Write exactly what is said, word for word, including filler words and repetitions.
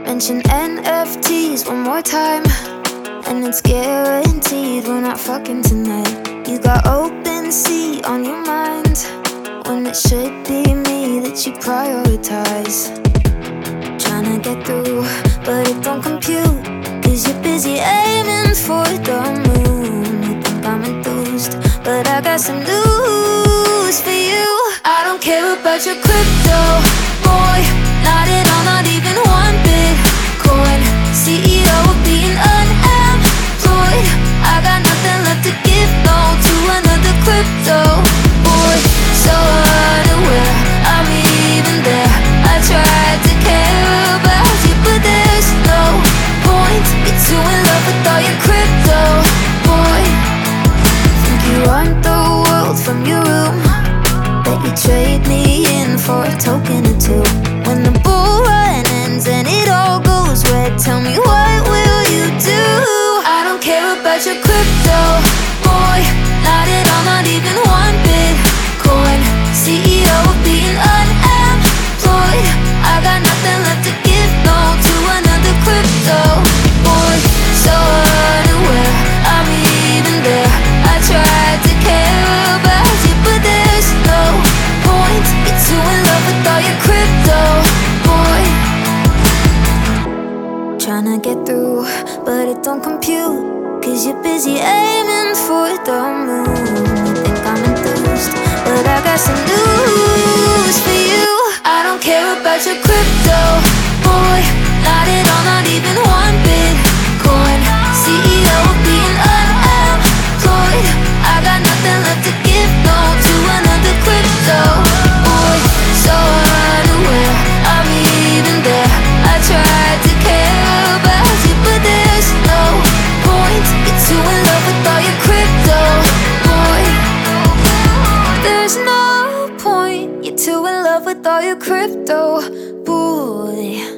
Mention N F Ts one more time, and it's guaranteed we're not fucking tonight. You got open sea on your mind, when it should be me that you prioritize. Tryna get through, but it don't compute, cause you're busy aiming for the moon. You think I'm enthused, but I got some news for you. I don't care about your crypto, boy, not at all, not even one Bitcoin. C E O of being unemployed, I got nothing left to give, no, to another crypto boy. So unaware I'm even there. I tried to care about you, but there's no point. You're too in love with all your crypto, boy. Think you run the world from your room, bet you trade me in for a token or two. When the bull run ends and it all goes red, tell me what will you do? I don't care about your crypto, boy, not at all, not even one Bitcoin. C E O of being unemployed, I got nothing left to give, no, to another crypto boy. So unaware I'm even there. I tried to care about you, but there's no point. You're too in love with all your crypto, boy. Tryna get through, but it don't compute, cause you're busy aiming for the moon. You think I'm enthused, but I got some news for you. I don't care about your crypto, boy, not at all, not even one Bitcoin. C E O of being unemployed, I got nothing left to give, no, to another crypto boy. So unaware I'm even there. I tried to care about you, but there's no point. You're too in love with all your crypto, boy. There's no point. You're too in love with all your crypto, boy.